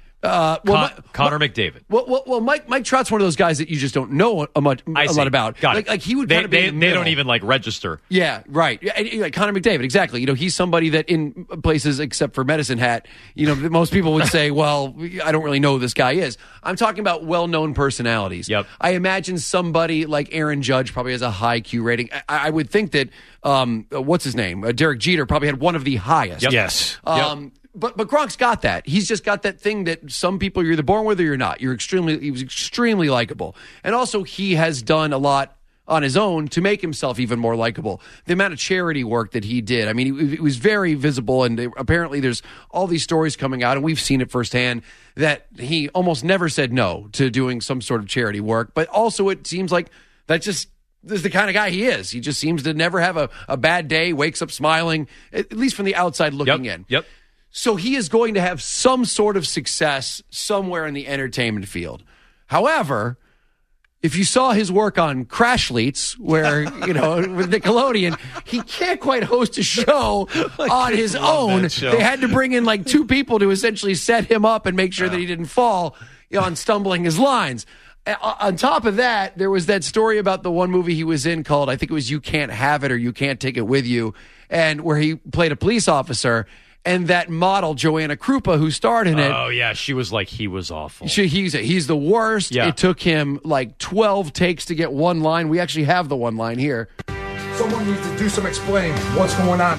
Connor McDavid. Well, Mike Trout's one of those guys that you just don't know a lot about. Got it. Like he would they, kind of be they, in the they middle. don't even like register. Yeah, right. And, like Connor McDavid, exactly. You know, he's somebody that in places except for Medicine Hat, you know, most people would say, well, I don't really know who this guy is. I'm talking about well-known personalities. Yep. I imagine somebody like Aaron Judge probably has a high Q rating. I would think that, what's his name? Derek Jeter probably had one of the highest. Yep. Yes. But Gronk's got that. He's just got that thing that some people, you're either born with or you're not. He was extremely likable. And also he has done a lot on his own to make himself even more likable. The amount of charity work that he did. I mean, it was very visible, and apparently there's all these stories coming out, and we've seen it firsthand, that he almost never said no to doing some sort of charity work. But also it seems like that just is the kind of guy he is. He just seems to never have a bad day, wakes up smiling, at least from the outside looking in. Yep. So he is going to have some sort of success somewhere in the entertainment field. However, if you saw his work on Crashleets, where, you know, with Nickelodeon, he can't quite host a show on his own. They had to bring in like two people to essentially set him up and make sure that he didn't fall, you know, on stumbling his lines. On top of that, there was that story about the one movie he was in called, I think it was You Can't Have It or You Can't Take It With You, and where he played a police officer. And that model, Joanna Krupa, who starred in it. Oh, yeah. She was like, he was awful. He's the worst. Yeah. It took him like 12 takes to get one line. We actually have the one line here. Someone needs to do some explaining. What's going on?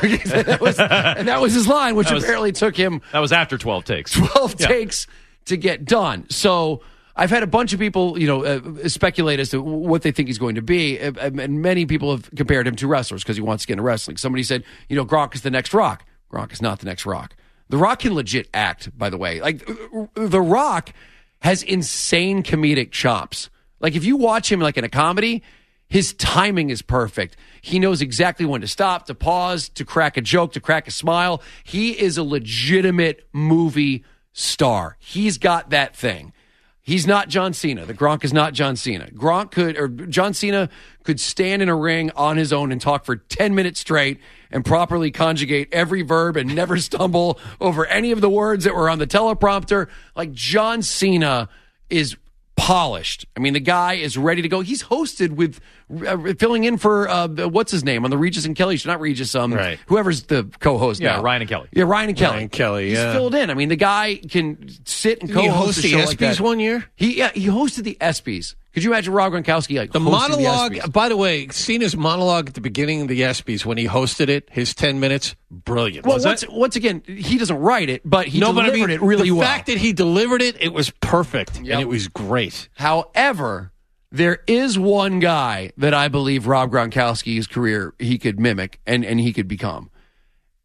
And that was his line, which apparently took him. That was after 12 takes. 12 takes to get done. So I've had a bunch of people, you know, speculate as to what they think he's going to be. And many people have compared him to wrestlers because he wants to get into wrestling. Somebody said, you know, Gronk is the next Rock. Gronk is not the next Rock. The Rock can legit act, by the way. Like, The Rock has insane comedic chops. Like, if you watch him like in a comedy, his timing is perfect. He knows exactly when to stop, to pause, to crack a joke, to crack a smile. He is a legitimate movie star. He's got that thing. He's not John Cena. The Gronk is not John Cena. John Cena could stand in a ring on his own and talk for 10 minutes straight and properly conjugate every verb and never stumble over any of the words that were on the teleprompter. Like, John Cena is polished. I mean, the guy is ready to go. He's hosted with filling in for what's his name on the Regis and Kelly show. Not Regis, right. Whoever's the co-host now. Ryan and Kelly. Yeah, Ryan and Kelly. Ryan Kelly, He's filled in. I mean, the guy can sit and Didn't he co-host host a the show like ESPYs that. one year? He hosted the ESPYs. Could you imagine Rob Gronkowski the hosting monologue? the ESPYs? By the way, Cena's monologue at the beginning of the ESPYs when he hosted it, his 10 minutes, brilliant. Well, once again, he doesn't write it, but he delivered it really the well. The fact that he delivered it, it was perfect, and it was great. However, there is one guy that I believe Rob Gronkowski's career he could mimic and he could become.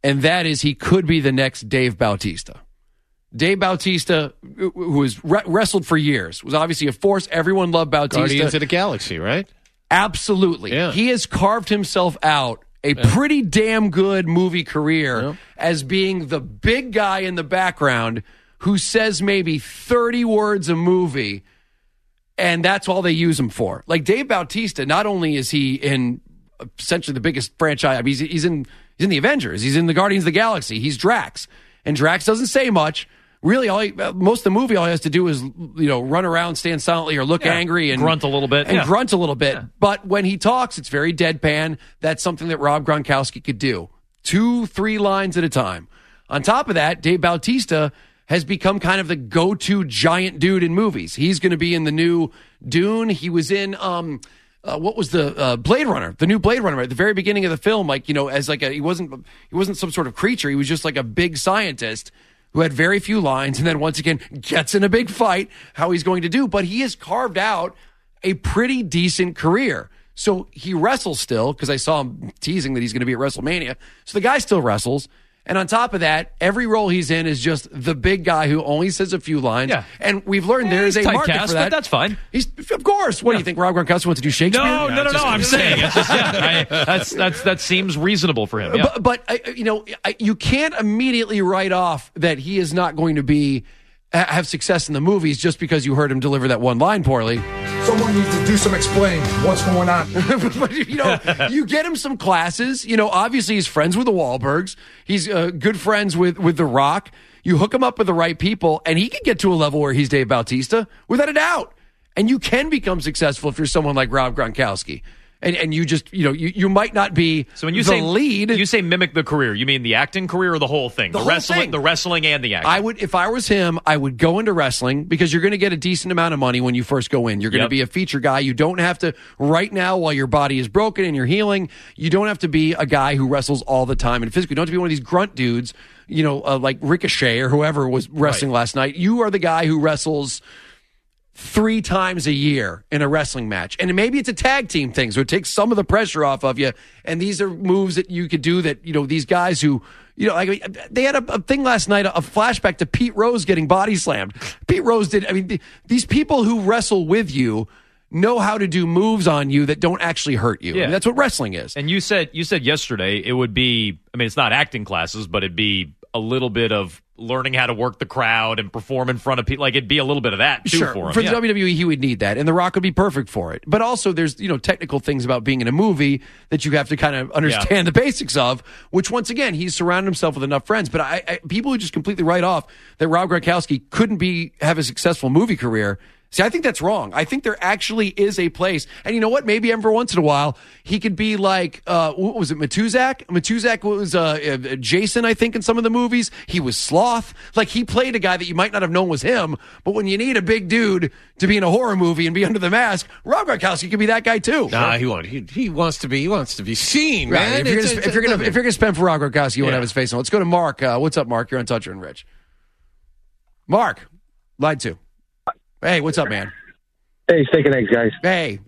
and that is he could be the next Dave Bautista. Dave Bautista, who has wrestled for years, was obviously a force. Everyone loved Bautista. Guardians of the Galaxy, right? Absolutely. Yeah. He has carved himself out a pretty damn good movie career as being the big guy in the background who says maybe 30 words a movie, and that's all they use him for. Like Dave Bautista, not only is he in essentially the biggest franchise, I mean, he's in the Avengers, he's in the Guardians of the Galaxy, he's Drax, and Drax doesn't say much. Really, most of the movie, all he has to do is run around, stand silently, or look angry and grunt a little bit. Yeah. But when he talks, it's very deadpan. That's something that Rob Gronkowski could do. 2-3 lines at a time. On top of that, Dave Bautista has become kind of the go-to giant dude in movies. He's going to be in the new Dune. He was in what was the Blade Runner, the new Blade Runner at the very beginning of the film. As like he wasn't some sort of creature. He was just like a big scientist who had very few lines, and then once again gets in a big fight, how he's going to do. But he has carved out a pretty decent career. So he wrestles still, because I saw him teasing that he's going to be at WrestleMania. So the guy still wrestles. And on top of that, every role he's in is just the big guy who only says a few lines. Yeah. And we've learned there is a market for that. But that's fine. Of course. What do you think, Rob Gronkowski wants to do Shakespeare? No. I'm saying it's just, that seems reasonable for him. Yeah. But you can't immediately write off that he is not going to have success in the movies just because you heard him deliver that one line poorly. Someone needs to do some explaining. What's going on? But, you get him some classes. Obviously he's friends with the Wahlbergs. He's good friends with The Rock. You hook him up with the right people, and he can get to a level where he's Dave Bautista, without a doubt. And you can become successful if you're someone like Rob Gronkowski. And you just, you might not be so when you the say lead. You say mimic the career. You mean the acting career or the whole thing? The wrestling and the acting. If I was him, I would go into wrestling because you're going to get a decent amount of money when you first go in. You're going to be a feature guy. You don't have to, right now, while your body is broken and you're healing, you don't have to be a guy who wrestles all the time and physically. You don't have to be one of these grunt dudes, like Ricochet or whoever was wrestling last night. You are the guy who wrestles 3 times a year in a wrestling match. And maybe it's a tag team thing, so it takes some of the pressure off of you. And these are moves that you could do that, these guys who, they had a thing last night, a flashback to Pete Rose getting body slammed. Pete Rose did, these people who wrestle with you know how to do moves on you that don't actually hurt you. Yeah. That's what wrestling is. And you said yesterday it would be, it's not acting classes, but it'd be a little bit of learning how to work the crowd and perform in front of people. Like, it'd be a little bit of that, too, for him. For the WWE, he would need that. And The Rock would be perfect for it. But also, there's, technical things about being in a movie that you have to kind of understand the basics of, which, once again, he's surrounded himself with enough friends. But I people who just completely write off that Rob Gronkowski couldn't have a successful movie career. See, I think that's wrong. I think there actually is a place. And you know what? Maybe every once in a while, he could be like, what was it, Matuzak? Matuzak was Jason, I think, in some of the movies. He was Sloth. Like, he played a guy that you might not have known was him. But when you need a big dude to be in a horror movie and be under the mask, Rob Gronkowski could be that guy, too. Nah, he won't. He wants to be seen, right, man. If you're gonna spend for Rob Gronkowski, you won't have his face on. Let's go to Mark. What's up, Mark? You're on Toucher and Rich. Mark, lied to. Hey, what's up, man? Hey, steak and eggs, guys. Hey.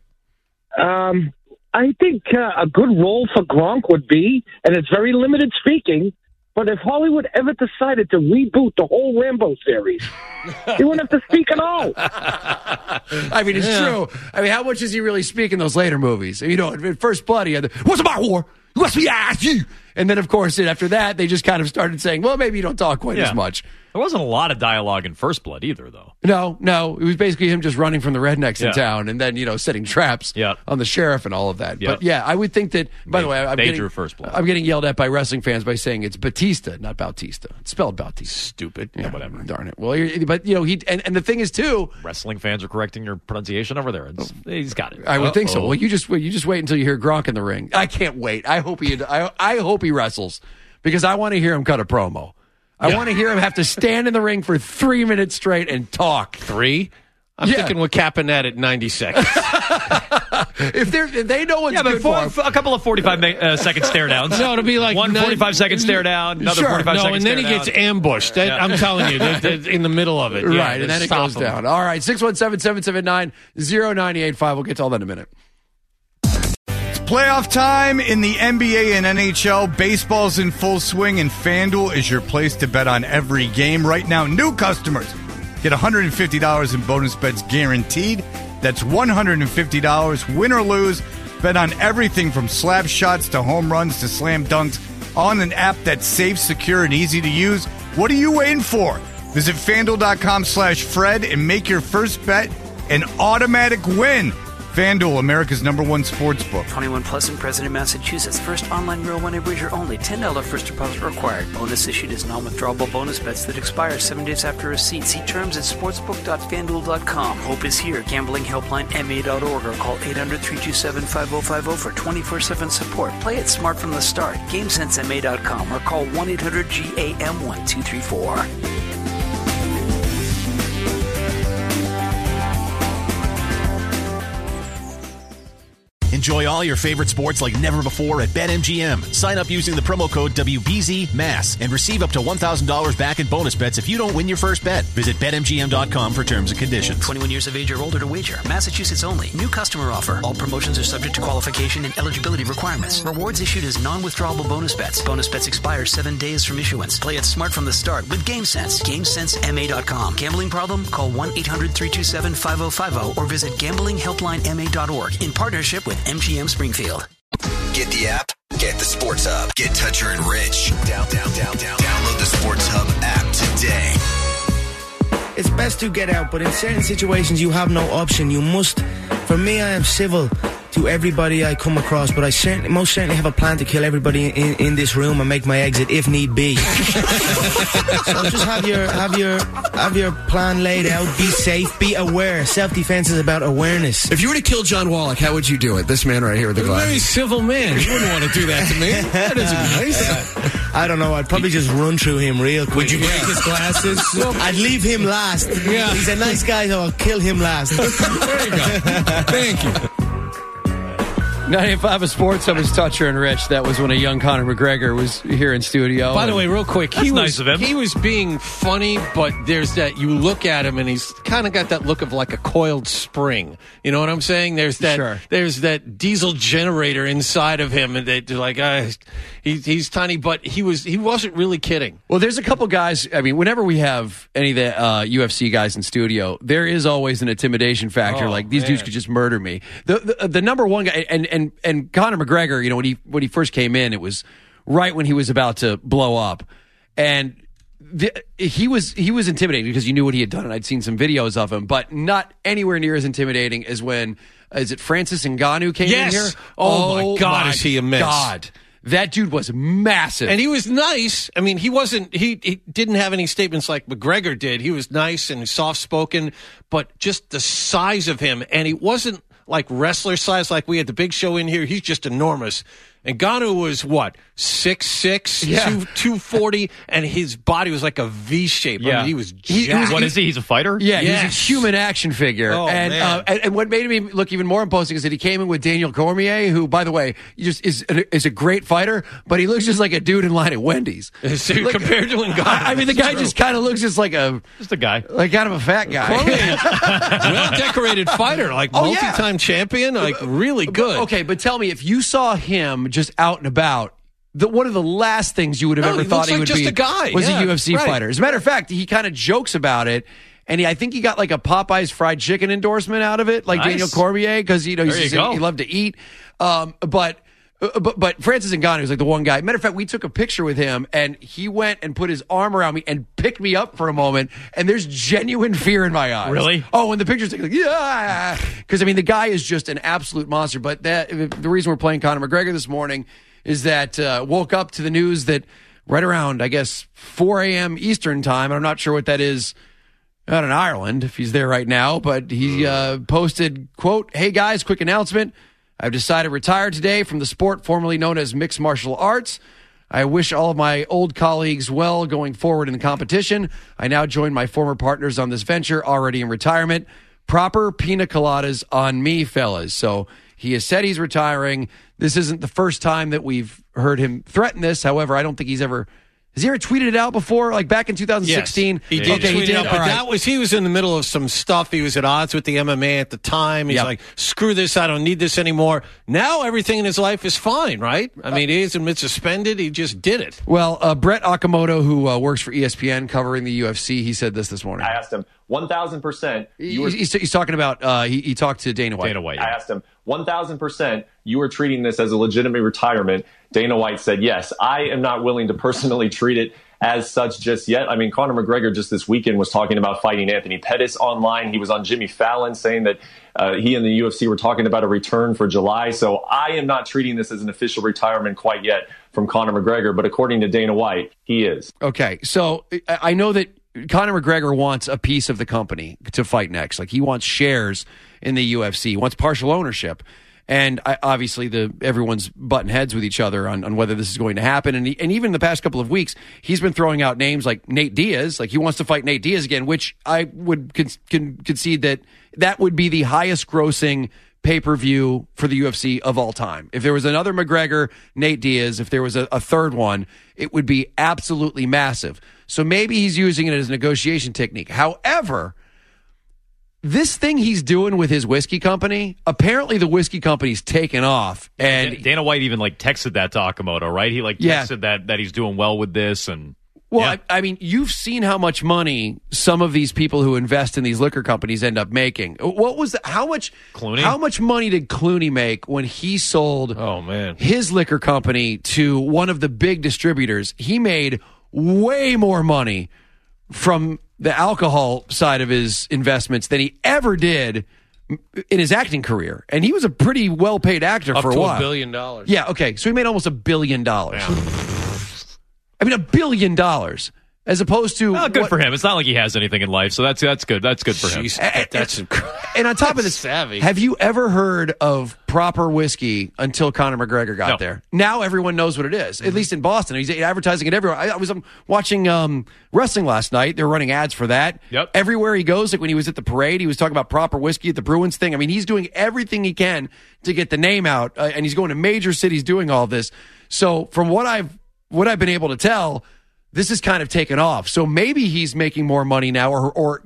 I think a good role for Gronk would be, and it's very limited speaking, but if Hollywood ever decided to reboot the whole Rambo series, he wouldn't have to speak at all. It's true. How much does he really speak in those later movies? In First Blood, he had what's about war? You must be asked you. And then, of course, after that, they just kind of started saying, well, maybe you don't talk quite as much. There wasn't a lot of dialogue in First Blood either, though. No. It was basically him just running from the rednecks in town and then, setting traps on the sheriff and all of that. But, I would think that, by the way, I'm getting yelled at by wrestling fans by saying it's Batista, not Bautista. It's spelled Bautista. Stupid. Yeah, whatever. Darn it. Well, but, and the thing is, too. Wrestling fans are correcting your pronunciation over there. He's got it. I would think so. Well, you just wait until you hear Gronk in the ring. I can't wait. I hope he wrestles because I want to hear him cut a promo. I want to hear him have to stand in the ring for 3 minutes straight and talk. 3? I'm thinking we're capping that at 90 seconds. if they know what's good for him. A couple of 45-second stare downs. No, it'll be like one 45-second stare down, another 45-second stare down. And then he gets ambushed. I'm telling you, in the middle of it. Right, and then it goes down. All right, 617-779-0985. We'll get to all that in a minute. Playoff time in the NBA and NHL. Baseball's in full swing, and FanDuel is your place to bet on every game. Right now, new customers get $150 in bonus bets guaranteed. That's $150, win or lose. Bet on everything from slap shots to home runs to slam dunks on an app that's safe, secure, and easy to use. What are you waiting for? Visit FanDuel.com/Fred and make your first bet an automatic win. FanDuel, America's #1 sports book. 21 plus and present in Massachusetts. First online real money wager only. $10 first deposit required. Bonus issued as non-withdrawable bonus bets that expire 7 days after receipt. See terms at sportsbook.fanduel.com. Hope is here. Gambling helpline MA.org or call 800-327-5050 for 24/7 support. Play it smart from the start. GameSenseMA.com or call 1-800-GAM-1234. Enjoy all your favorite sports like never before at BetMGM. Sign up using the promo code WBZMASS and receive up to $1,000 back in bonus bets if you don't win your first bet. Visit BetMGM.com for terms and conditions. 21 years of age or older to wager. Massachusetts only. New customer offer. All promotions are subject to qualification and eligibility requirements. Rewards issued as non-withdrawable bonus bets. Bonus bets expire 7 days from issuance. Play it smart from the start with GameSense. GameSenseMA.com. Gambling problem? Call 1-800-327-5050 or visit gamblinghelplinema.org in partnership with MGM Springfield. Get the app, get the Sports Hub, get Toucher and Rich. Download the Sports Hub app today. It's best to get out, but in certain situations you have no option. You must. For me, I am civil to everybody I come across, but I most certainly have a plan to kill everybody in this room and make my exit if need be. So just have your plan laid out. Be safe. Be aware. Self-defense is about awareness. If you were to kill John Wallach, how would you do it? This man right here with the You're a glasses. very civil man. You wouldn't want to do that to me. That isn't nice. I don't know. I'd probably just run through him real quick. Would you break his glasses? I'd leave him last. Yeah. He's a nice guy, so I'll kill him last. There you go. Thank you. 98.5 of Sports Hub is Toucher and Rich. That was when a young Conor McGregor was here in studio. By the way, real quick, That's nice of him. He was being funny, but there's that, you look at him and he's kind of got that look of like a coiled spring. You know what I'm saying? There's that diesel generator inside of him, and they're like, he's tiny, but he wasn't really kidding. Well, there's a couple guys. I mean, whenever we have any of the UFC guys in studio, there is always an intimidation factor. Oh, like these dudes could just murder me. The number one guy, and Conor McGregor, you know, when he first came in, it was right when he was about to blow up, and he was intimidating because you knew what he had done, and I'd seen some videos of him, but not anywhere near as intimidating as when is it Francis Ngannou came in here? Oh my God, is he immense? God. That dude was massive. And he was nice. I mean, he didn't have any statements like McGregor did. He was nice and soft-spoken, but just the size of him, and he wasn't like wrestler size like we had the Big Show in here. He's just enormous. And Ngannou was, 6'6", 240, and his body was like a V shape. Yeah. I mean, he was jacked. What is he? He's a fighter? Yeah, he's a human action figure. Oh, man. And what made me look even more imposing is that he came in with Daniel Cormier, who, by the way, just is a great fighter, but he looks just like a dude in line at Wendy's. Compared to Ngannou. I mean, the guy just kind of looks just like a guy. Like kind of a fat guy. Well-decorated fighter, like multi-time champion, like really good. Okay, but tell me, if you saw him just out and about, one of the last things you would have ever thought he would just be a guy. was a UFC fighter. As a matter of fact, he kind of jokes about it, and I think he got like a Popeyes fried chicken endorsement out of it, like Daniel Cormier, because he loved to eat. But Francis Ngannou is like the one guy. Matter of fact, we took a picture with him, and he went and put his arm around me and picked me up for a moment, and there's genuine fear in my eyes. Really? Oh, and the picture's like, yeah, because I mean the guy is just an absolute monster. But the reason we're playing Conor McGregor this morning is that woke up to the news that right around, I guess, 4 a.m. Eastern time, and I'm not sure what that is out in Ireland, if he's there right now, but he posted, quote, "Hey guys, quick announcement. I've decided to retire today from the sport formerly known as mixed martial arts. I wish all of my old colleagues well going forward in the competition. I now join my former partners on this venture, already in retirement. Proper pina coladas on me, fellas." So he has said he's retiring. This isn't the first time that we've heard him threaten this. However, I don't think he's ever Has he ever tweeted it out before, like back in 2016? Yes, he did tweet it out, but he was in the middle of some stuff. He was at odds with the MMA at the time. He's like, screw this, I don't need this anymore. Now everything in his life is fine, right? I mean, he hasn't been suspended. He just did it. Well, Brett Okamoto, who works for ESPN covering the UFC, he said this morning. I asked him, 1,000%. He's talking about, he talked to Dana White. I asked him, 1,000%, you were treating this as a legitimate retirement. Dana White said, yes, I am not willing to personally treat it as such just yet. I mean, Conor McGregor just this weekend was talking about fighting Anthony Pettis online. He was on Jimmy Fallon saying that he and the UFC were talking about a return for July. So I am not treating this as an official retirement quite yet from Conor McGregor. But according to Dana White, he is. Okay, so I know that Conor McGregor wants a piece of the company to fight next. Like, he wants shares in the UFC. He wants partial ownership. And obviously, everyone's butting heads with each other on whether this is going to happen. And even the past couple of weeks, he's been throwing out names like Nate Diaz. Like, he wants to fight Nate Diaz again, which I would concede that would be the highest grossing pay-per-view for the UFC of all time. If there was another McGregor, Nate Diaz, if there was a third one, it would be absolutely massive. So maybe he's using it as a negotiation technique. However, this thing he's doing with his whiskey company, apparently the whiskey company's taken off. And Dana White even texted that to Okamoto, right? He texted that he's doing well with this. And I mean, you've seen how much money some of these people who invest in these liquor companies end up making. How much money did Clooney make when he sold his liquor company to one of the big distributors? He made way more money from the alcohol side of his investments than he ever did in his acting career. And he was a pretty well-paid actor for a while. $1 billion. Yeah, okay. So he made almost $1 billion. Yeah. I mean, $1 billion. As opposed to... Well, good for him. It's not like he has anything in life, so that's good. That's good for him. That's and on top of this, savvy. Have you ever heard of proper whiskey until Conor McGregor got there? Now everyone knows what it is, at least in Boston. He's advertising it everywhere. I was watching wrestling last night. They're running ads for that. Yep. Everywhere he goes, like when he was at the parade, he was talking about proper whiskey at the Bruins thing. I mean, he's doing everything he can to get the name out, and he's going to major cities doing all this. So from what I've been able to tell, this is kind of taken off. So maybe he's making more money now, or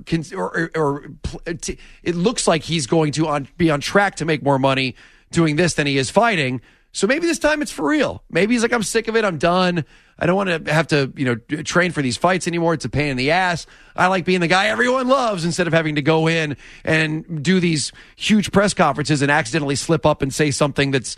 it looks like he's going to be on track to make more money doing this than he is fighting. So maybe this time it's for real. Maybe he's like, I'm sick of it. I'm done. I don't want to have to, train for these fights anymore. It's a pain in the ass. I like being the guy everyone loves instead of having to go in and do these huge press conferences and accidentally slip up and say something that's,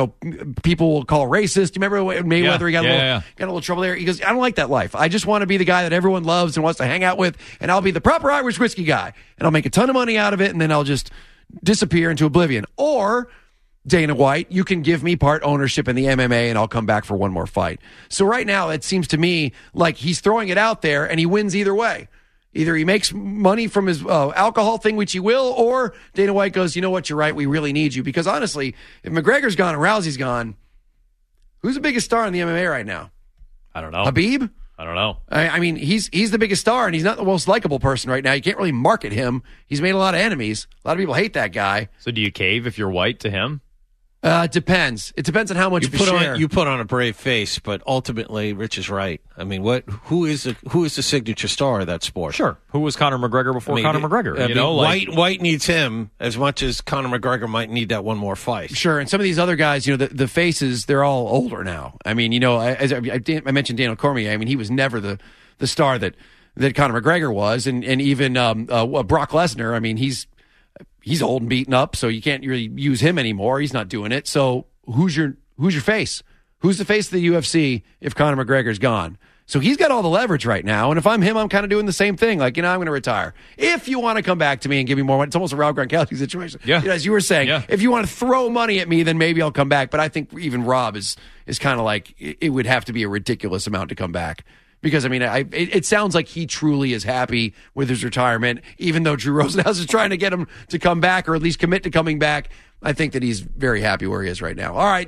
people will call racist. You remember Mayweather? He got a little trouble there. He goes, I don't like that life. I just want to be the guy that everyone loves and wants to hang out with, and I'll be the proper Irish whiskey guy, and I'll make a ton of money out of it, and then I'll just disappear into oblivion. Or Dana White, you can give me part ownership in the MMA and I'll come back for one more fight. So right now, it seems to me like he's throwing it out there and he wins either way. Either he makes money from his alcohol thing, which he will, or Dana White goes, you know what, you're right, we really need you. Because honestly, if McGregor's gone and Rousey's gone, who's the biggest star in the MMA right now? I don't know. Habib? I don't know. I mean, he's the biggest star, and he's not the most likable person right now. You can't really market him. He's made a lot of enemies. A lot of people hate that guy. So do you cave if you're white to him? It depends. It depends on how much you put on a brave face, but ultimately, Rich is right. I mean, who is the signature star of that sport? Sure. Who was Conor McGregor before Conor McGregor? White needs him as much as Conor McGregor might need that one more fight. Sure. And some of these other guys, the faces, they're all older now. I mean, as I mentioned Daniel Cormier. I mean, he was never the star that Conor McGregor was, and even Brock Lesnar. I mean, he's old and beaten up, so you can't really use him anymore. He's not doing it. So who's your face? Who's the face of the UFC if Conor McGregor's gone? So he's got all the leverage right now. And if I'm him, I'm kind of doing the same thing. Like, I'm going to retire. If you want to come back to me and give me more money, it's almost a Rob Gronkowski situation. Yeah. As you were saying, if you want to throw money at me, then maybe I'll come back. But I think even Rob is kind of like, it would have to be a ridiculous amount to come back. Because, I mean, it sounds like he truly is happy with his retirement, even though Drew Rosenhaus is trying to get him to come back or at least commit to coming back. I think that he's very happy where he is right now. All right,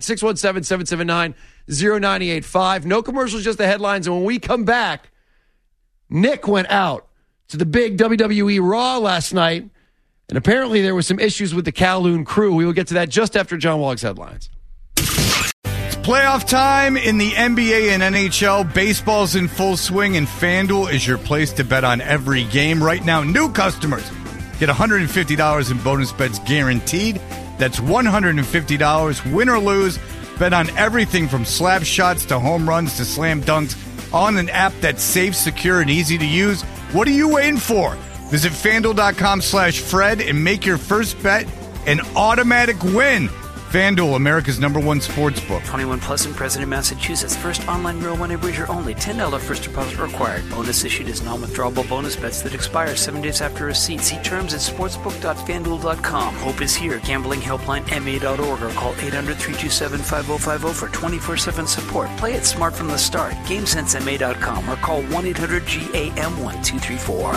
617-779-0985. No commercials, just the headlines. And when we come back, Nick went out to the big WWE Raw last night, and apparently there was some issues with the Kowloon crew. We will get to that just after John Wallach's headlines. Playoff time in the NBA and NHL. Baseball's in full swing, and FanDuel is your place to bet on every game. Right now, new customers get $150 in bonus bets guaranteed. That's $150, win or lose. Bet on everything from slap shots to home runs to slam dunks on an app that's safe, secure, and easy to use. What are you waiting for? Visit FanDuel.com/Fred and make your first bet an automatic win. FanDuel, America's #1 sports book. 21 plus and present in Massachusetts. First online real money wager only. $10 first deposit required. Bonus issued as non-withdrawable bonus bets that expire 7 days after receipt. See terms at sportsbook.fanduel.com. Hope is here. Gambling helpline MA.org or call 800-327-5050 for 24/7 support. Play it smart from the start. GameSenseMA.com or call 1-800-GAM-1234.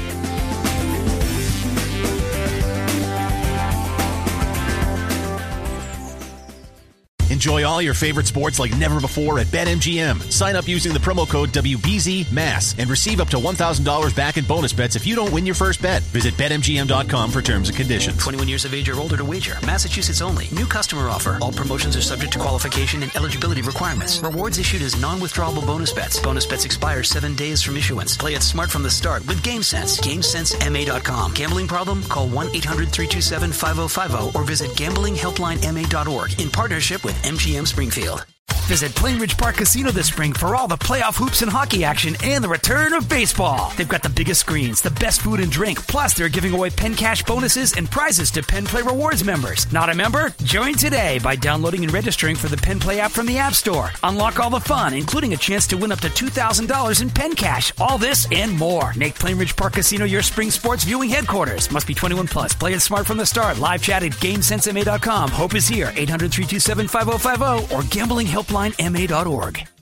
Enjoy all your favorite sports like never before at BetMGM. Sign up using the promo code WBZMASS and receive up to $1,000 back in bonus bets if you don't win your first bet. Visit BetMGM.com for terms and conditions. 21 years of age or older to wager. Massachusetts only. New customer offer. All promotions are subject to qualification and eligibility requirements. Rewards issued as non-withdrawable bonus bets. Bonus bets expire 7 days from issuance. Play it smart from the start with GameSense. GameSenseMA.com. Gambling problem? Call 1-800-327-5050 or visit gamblinghelplinema.org in partnership with MGM Springfield. Visit Plainridge Park Casino this spring for all the playoff hoops and hockey action and the return of baseball. They've got the biggest screens, the best food and drink, plus they're giving away Penn Cash bonuses and prizes to Penn Play Rewards members. Not a member? Join today by downloading and registering for the Penn Play app from the App Store. Unlock all the fun, including a chance to win up to $2,000 in Penn Cash. All this and more. Make Plainridge Park Casino your spring sports viewing headquarters. Must be 21 plus. Play it smart from the start. Live chat at GameSenseMA.com. Hope is here. 800-327-5050 or gamblinghelplinema.org.